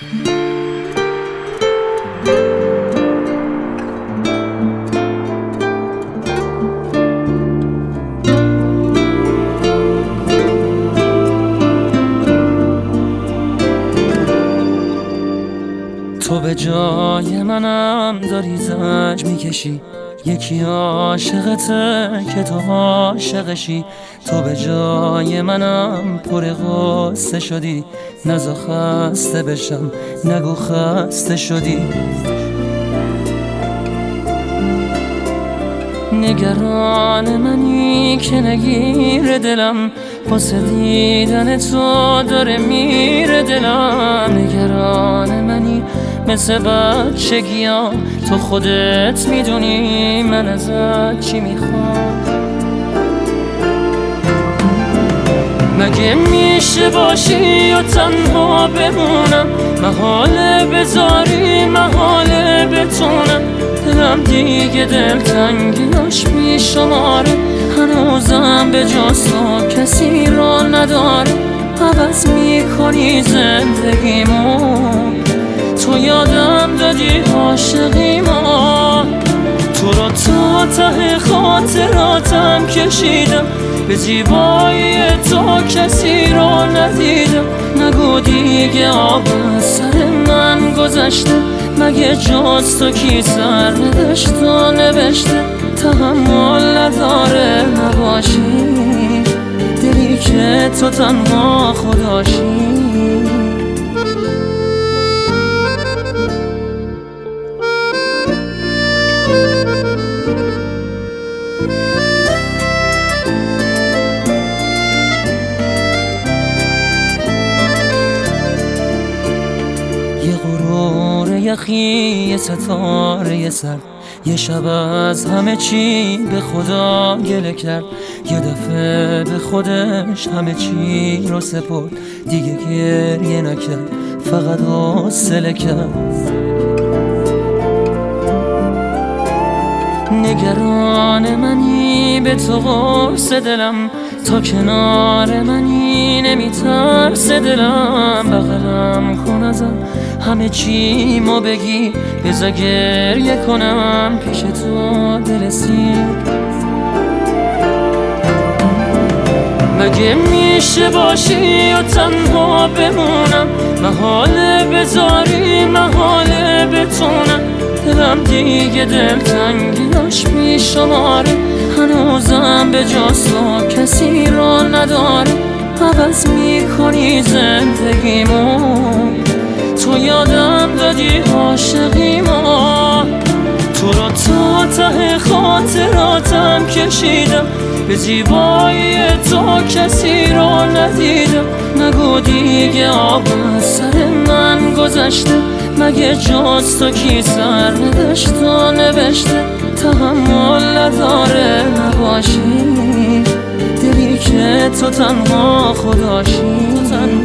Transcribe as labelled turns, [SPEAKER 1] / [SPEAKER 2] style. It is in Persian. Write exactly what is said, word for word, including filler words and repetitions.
[SPEAKER 1] تو به جای منم داری زنج میکشی، یکی عاشقته که تو عاشقشی. تو به جای منم پر غصه شدی، نزا خسته بشم نگو خسته شدی. نگران منی که نگیر دلم، واسه دیدن تو داره میره دلم. نگران منی مثل بچگیام، تو خودت میدونی من ازت چی میخوام. مگه میشه باشی و تنها بمونم، محاله بذاری محاله بتونم. دلم دیگه دلتنگیاش میشماره، هنوزم به جز تو کسی را نداره. عوض میکنی زندگیمو، تو یادم دادی عاشقیمو. تو رو تا ته خاطراتم کشیدم، به زیبایی تو کسی رو ندیدم. نگو دیگه آب از سر من گذشته، مگه جز تو کی سر نوشت و نوشته. تحمل نداره نباشی، دلی که تو تنها خداشی. یه غرور یخی، یه ستاره سر، یه شب از همه چی به خدا گله کرد. یه دفعه به خودش همه چی رو سپرد، دیگه گریه نکرد فقط حوصله کرد. نگران منی به تو قرص دلم، تا کنار منی نمیترس دلم. بغلم کن ازم همه چی مو بگی، بذار گریه کنم پیش تو دل سیر. مگه میشه باشی و تنها بمونم، محاله بذاری محاله بتونم. دلم دیگه دلتنگیاش میشماره، هنوزم به جز تو کسی را نداره. عوض میکنی زندگیمو، تو یادم دادی عاشقیمو. تو رو تا ته خاطراتم کشیدم، به زیبایی تو کسی رو ندیدم. نگو دیگه آب از سر من گذشته، مگه جز تو کی سر نوشت و نوشته. تحمل نداره نباشی، دلی که تو تنها خداشی.